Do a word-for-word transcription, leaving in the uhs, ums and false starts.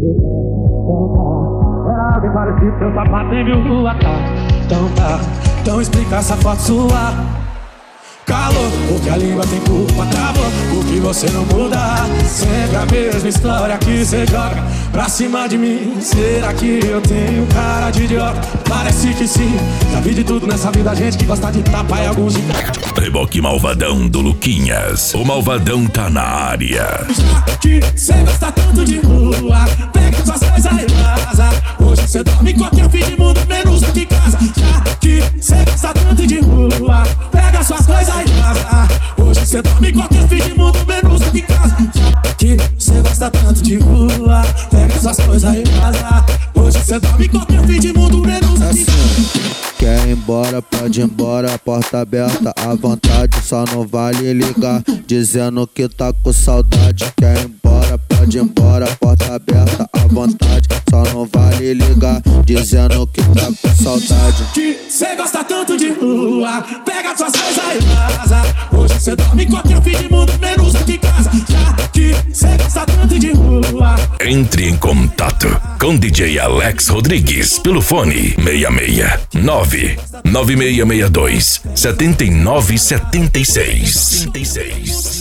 Era bem parecido, seu sapato nem viu rua, tá? Então tá, então explica essa foto sua. Calor, porque a língua tem culpa, travou, porque você não muda. Sempre a mesma história que você joga pra cima de mim. Será que eu tenho cara de idiota? Parece que sim. Já vi de tudo nessa vida, gente que gosta de tapar e alguns de... Reboque malvadão do Luquinhas. O malvadão tá na área. Já que cê gosta tanto de rua, pega suas coisas e vaza. Hoje cê dorme em qualquer fim de mundo, menos aqui em casa. Já que cê gosta tanto de rua, pega suas coisas e vaza. Hoje cê dorme em qualquer fim de mundo, menos aqui em casa. Já que cê gosta tanto de rua, pega suas coisas e vaza. Hoje cê dorme em qualquer fim de mundo, menos aqui em casa. Quer ir embora, pode ir embora, porta aberta à vontade, só não vale ligar, dizendo que tá com saudade. Quer ir embora, pode ir embora, porta aberta à vontade, só não vale ligar, dizendo que tá com saudade. Que cê gosta tanto de rua, pega suas coisas e vaza. Hoje cê dorme em qualquer fim de mundo, menos aqui em casa. Já que cê gosta tanto de rua. Entre em contato com D J Alex Rodrigues pelo fone seis seis nove nove seis seis dois sete nove sete seis.